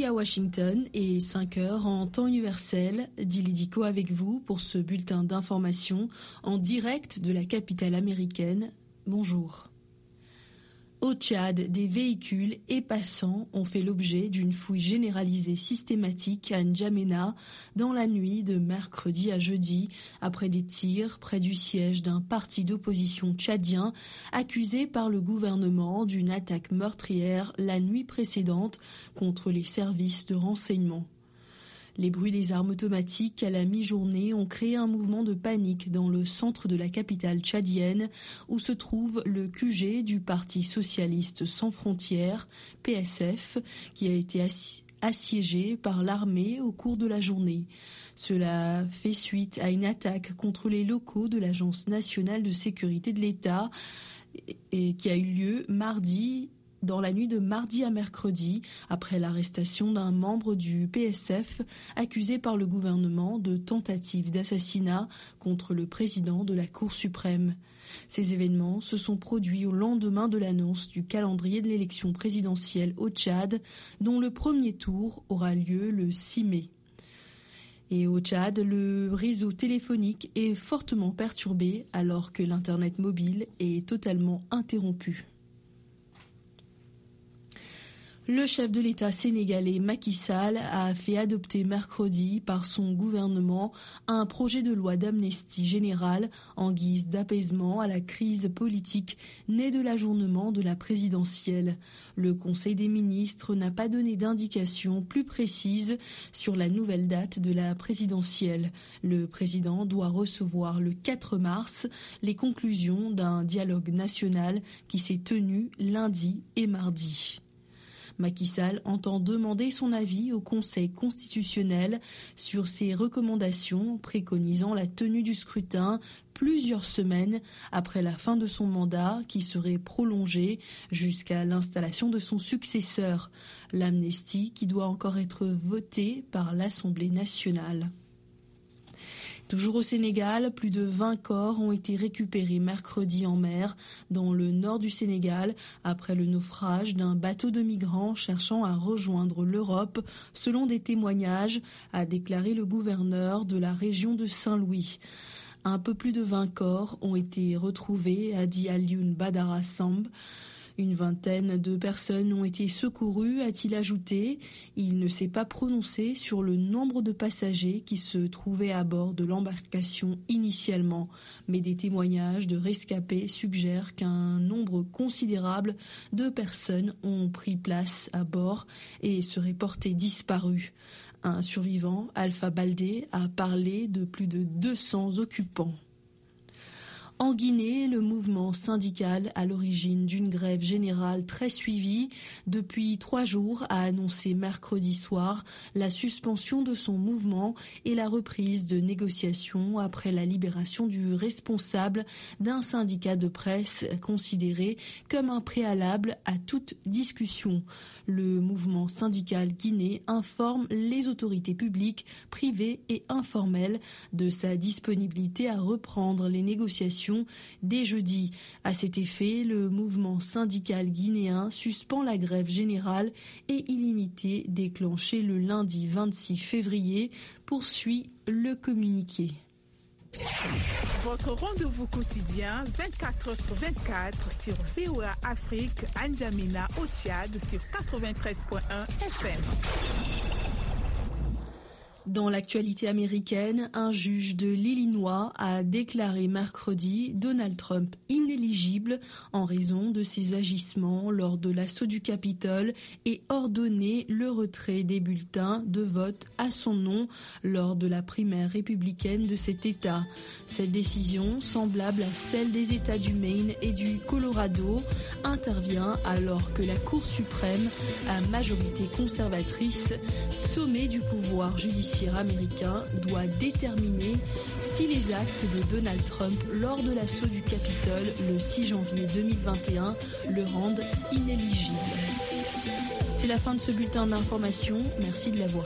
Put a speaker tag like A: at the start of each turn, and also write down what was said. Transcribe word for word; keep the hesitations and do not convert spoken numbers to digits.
A: à Washington et cinq heures en temps universel. Dili Diko avec vous pour ce bulletin d'information en direct de la capitale américaine. Bonjour. Au Tchad, des véhicules et passants ont fait l'objet d'une fouille généralisée systématique à N'Djamena dans la nuit de mercredi à jeudi, après des tirs près du siège d'un parti d'opposition tchadien accusé par le gouvernement d'une attaque meurtrière la nuit précédente contre les services de renseignement. Les bruits des armes automatiques à la mi-journée ont créé un mouvement de panique dans le centre de la capitale tchadienne où se trouve le Q G du Parti socialiste sans frontières, P S F, qui a été assi- assiégé par l'armée au cours de la journée. Cela fait suite à une attaque contre les locaux de l'Agence nationale de sécurité de l'État et qui a eu lieu mardi dans la nuit de mardi à mercredi, après l'arrestation d'un membre du P S F accusé par le gouvernement de tentative d'assassinat contre le président de la Cour suprême. Ces événements se sont produits au lendemain de l'annonce du calendrier de l'élection présidentielle au Tchad, dont le premier tour aura lieu le six mai. Et au Tchad, le réseau téléphonique est fortement perturbé alors que l'Internet mobile est totalement interrompu. Le chef de l'État sénégalais Macky Sall a fait adopter mercredi par son gouvernement un projet de loi d'amnistie générale en guise d'apaisement à la crise politique née de l'ajournement de la présidentielle. Le Conseil des ministres n'a pas donné d'indication plus précise sur la nouvelle date de la présidentielle. Le président doit recevoir le quatre mars les conclusions d'un dialogue national qui s'est tenu lundi et mardi. Macky Sall entend demander son avis au Conseil constitutionnel sur ses recommandations préconisant la tenue du scrutin plusieurs semaines après la fin de son mandat qui serait prolongé jusqu'à l'installation de son successeur, l'amnistie qui doit encore être votée par l'Assemblée nationale. Toujours au Sénégal, plus de vingt corps ont été récupérés mercredi en mer dans le nord du Sénégal après le naufrage d'un bateau de migrants cherchant à rejoindre l'Europe, selon des témoignages, a déclaré le gouverneur de la région de Saint-Louis. Un peu plus de vingt corps ont été retrouvés, a dit Alioune Badara Samb. Une vingtaine de personnes ont été secourues, a-t-il ajouté. Il ne s'est pas prononcé sur le nombre de passagers qui se trouvaient à bord de l'embarcation initialement, mais des témoignages de rescapés suggèrent qu'un nombre considérable de personnes ont pris place à bord et seraient portées disparues. Un survivant, Alpha Baldé, a parlé de plus de deux cents occupants. En Guinée, le mouvement syndical à l'origine d'une grève générale très suivie depuis trois jours a annoncé mercredi soir la suspension de son mouvement et la reprise de négociations après la libération du responsable d'un syndicat de presse considéré comme un préalable à toute discussion. Le mouvement syndical guinéen informe les autorités publiques, privées et informelles de sa disponibilité à reprendre les négociations dès jeudi. À cet effet, le mouvement syndical guinéen suspend la grève générale et illimitée déclenchée le lundi vingt-six février, poursuit le communiqué.
B: Votre rendez-vous quotidien vingt-quatre heures sur vingt-quatre sur V O A Afrique, N'Djamena au Tchad sur quatre-vingt-treize point un F M.
A: Dans l'actualité américaine, un juge de l'Illinois a déclaré mercredi Donald Trump inéligible en raison de ses agissements lors de l'assaut du Capitole et ordonné le retrait des bulletins de vote à son nom lors de la primaire républicaine de cet État. Cette décision, semblable à celle des États du Maine et du Colorado, intervient alors que la Cour suprême, à majorité conservatrice, sommet du pouvoir judiciaire américain, doit déterminer si les actes de Donald Trump lors de l'assaut du Capitole le six janvier deux mille vingt et un le rendent inéligible. C'est la fin de ce bulletin d'information. Merci de l'avoir